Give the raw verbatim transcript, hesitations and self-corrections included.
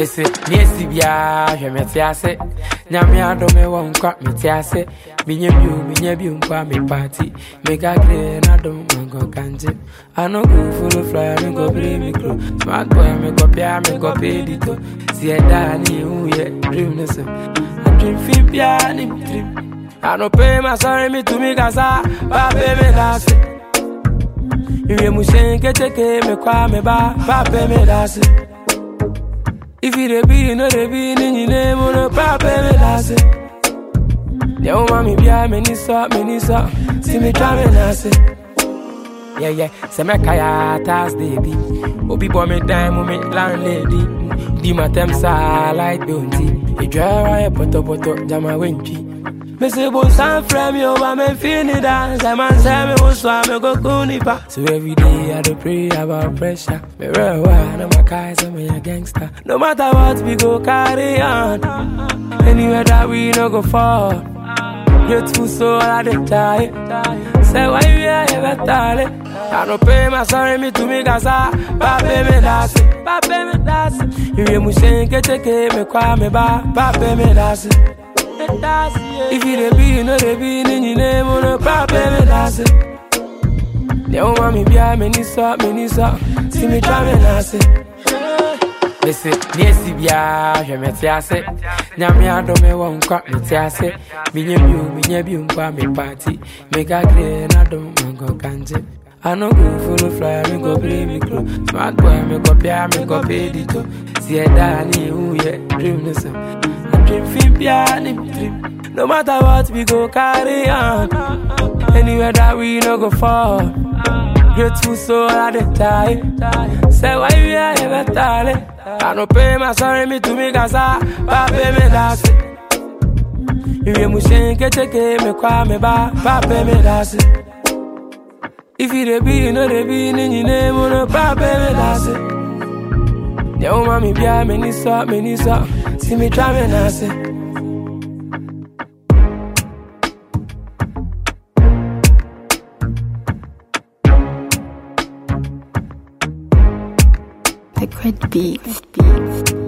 Listen, yes, Sibia, je me tiase. Nyamia do me won kwa me tiase. Minye biu, minye biu kwa me party. Me ga clear na do mango kanje. I no go full of fly, me go play me crew. Smart boy, me go pay, me go pay dito. See a daddy, who yeah, dream this. I dream fit pia, ni dream. I no pay my sorry me to me gaza, ba pay me dance. You mu shenke cheke me kwa me ba, ba pay me dance. If you the be, no the be, ni ni name on a papa me dance. Yo mami bia me ni so, me ni so, see me try me dance. Yeah yeah, se me kaya tas baby. Obi boy me dime me landlady. Di ma tem sa like donti. E dry a poto poto jama wenchi. Me say bo san frame yo ba me fini dance. I man say me bo so me go kunipa. So every day I do pray about pressure. Me real one of my guys I'm a gangster. No matter what we go carry on. Anywhere that we no go fall. Grateful soul I dey die. Say why you here ever tell it? I no pay my sorry me to me gaza. Ba pay me dance, ba pay me dance. You mu shenke cheke me kwa me ba, ba pay me dance. If you the be, no the be, ni ni name on a ba pay me dance. Yo mami bia me ni so, me ni so, see me try me dance. Listen, yes, Sibia, je me tiase. Nyamia do me won kwa me tiase. Minye biu, minye biu kwa me party. Me ga clear na do mango kanje. I no go full of fly, me go play me crew. Smart boy, me go pay, me go pay dito. See a daddy, who yeah, dream this. I dream fit pia, ni dream. No matter what we go carry on. Anywhere that we no go fall. Grateful soul I dey die. Say why you here ever tell it? I no pay my sorry me to me gaza. Ba pay me dance. You mu shenke cheke me kwa me ba, ba pay me dance. If you the be, no the be, ni ni name on a ba pay me dance. Yo mami bia me ni so, me ni so, see me try me dance. Liquid beats.